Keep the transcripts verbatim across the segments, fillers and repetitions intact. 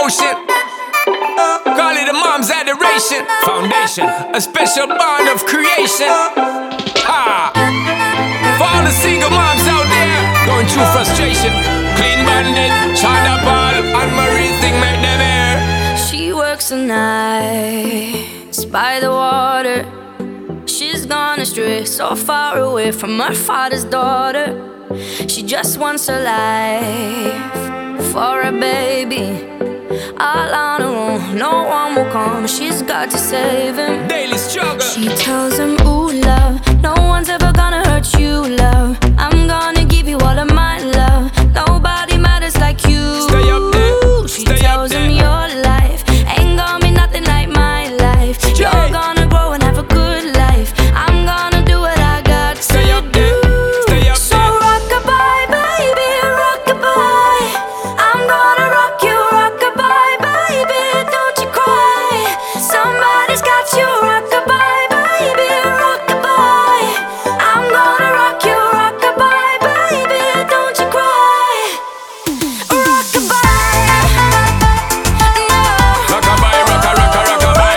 devotion. Call it a mom's adoration. Foundation, a special bond of creation. Ah, for all the single moms out there going through frustration. Clean Bandit, China Paul, and Marie thing make them air. She works the nights by the water. She's gone astray, so far away from her father's daughter. She just wants a life for a baby. All on her own, no one will come. She's got to save him. Daily struggle. She tells him, ooh, love, no one's ever gonna hurt you, love. I'm gonna give you all of my love. Nobody matters like you. Stay up there. She Stay tells up there. him your life ain't gonna be nothing like my life. You're Jay. gonna grow and have a good life. I'm gonna do what I got Stay to up there. do. Stay up So there. rock-a-bye, baby, rock-a-bye. I'm gonna rock you, rock-a-bye, baby, don't you cry. Somebody's got you, rock-a-bye, baby, rock-a-bye. I'm gonna rock you, rock-a-bye, baby, don't you cry. Rock-a-bye, no. Rock-a-bye, rocka, rocka, rock-a-bye.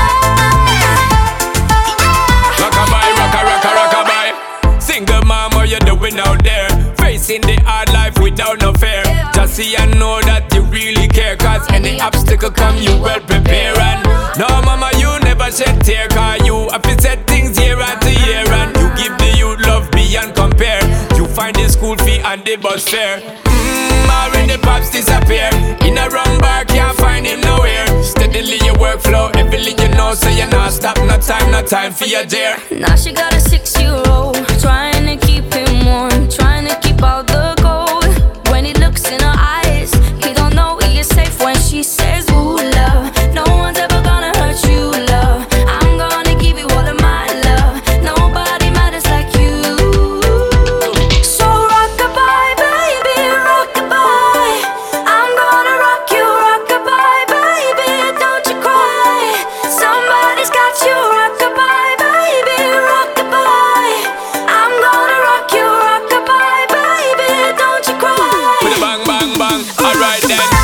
Rock-a-bye, rocka, rocka, rock-a-bye. Single mom, what you doing out there? Facing the hard life without no fear. Just see and know that you really care. Cause any obstacle come, you well prepare. And no mama, you never shed tear. Cause you have to set things year after year. And you give the youth love beyond compare. You find the school fee and the bus fare. Mmm, when the pops disappear. In a wrong bar, can't find him nowhere. Steadily your workflow, everything you know. So you not stop, no time, no time for your dear. Now she got a six-year-old, trying to keep him warm, trying to keep out the cold. When he looks in her eyes, he don't know he is safe when she says, ooh, love, no one's ever gonna hurt you, love. I'm gonna give you all of my love. Nobody matters like you. So rock-a-bye, baby, rock-a-bye. I'm gonna rock you, rock-a-bye, baby, don't you cry. Somebody's got you, rock-a-bye, baby, rock-a-bye. I'm gonna rock you, rock-a-bye, baby, don't you cry. With a bang, bang, bang. Alright then. No.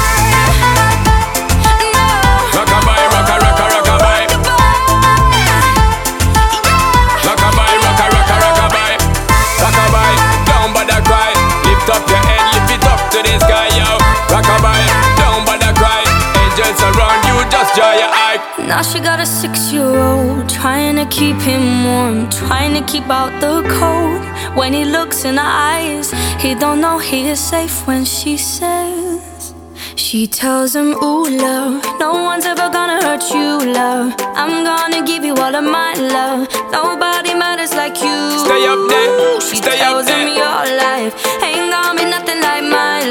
Rock-a-bye, rocka, rocka, rock-a-bye. Rock-a-bye, rocka, rocka, rock-a-bye. Rock-a-bye, don't bother cry. Lift up your head, lift it up to the sky, yo. Rock-a-bye, don't bother cry. Angels around you, just draw your eye. Now she got a six-year-old, trying to keep him warm, trying to keep out the cold. When he looks in her eyes, he don't know he is safe when she says. She tells him, ooh, love, no one's ever gonna hurt you, love. I'm gonna give you all of my love. Nobody matters like you. Stay up there, She stay up tells him there. your life ain't gonna be nothing like my